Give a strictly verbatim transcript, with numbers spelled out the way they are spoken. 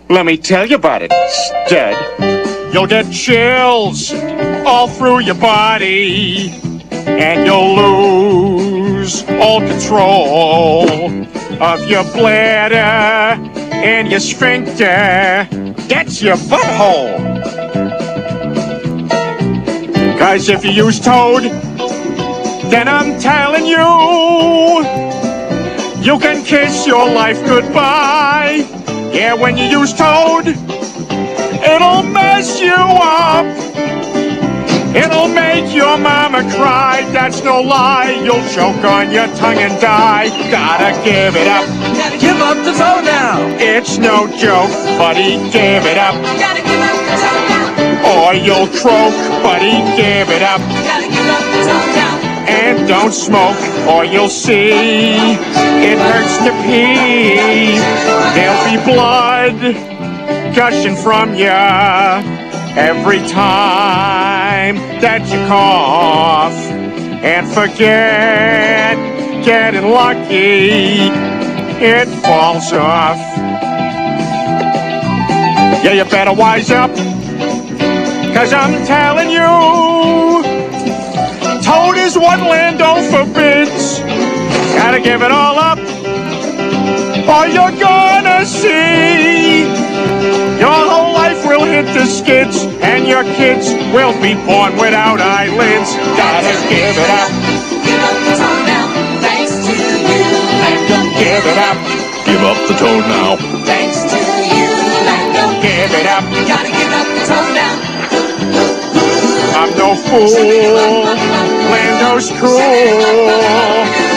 Let me tell you about it, stud. You'll get chills all through your body, and you'll lose all control of your bladder and your sphincter. That's your butthole. 'Cause if you use Toad, then I'm telling you, you can kiss your life goodbye. Yeah, when you use Toad, it'll mess you up. It'll make your mama cry. That's no lie. You'll choke on your tongue and die. Gotta give it up. Gotta give up the Toad now. It's no joke, buddy. Give it up. Gotta give up the Toad now. Or you'll croak, buddy. Give it up. Gotta give up the Toad now. And don't smoke, or you'll see it hurts to pee. There'll be blood gushing from ya every time that you cough. And forget getting lucky, it falls off. Yeah, you better wise up, 'cause I'm telling you, Toad is what Lando forbids. Gotta give it all up, or you're gonna see your whole life will hit the skids, and your kids will be born without eyelids. Gotta give it up. Give up the Toad now. Thanks to you, Lando. Give it up. Give up the Toad now. Thanks to you, Lando. Give it up. Gotta give up the Toad now. I'm no fool. Lando's cool.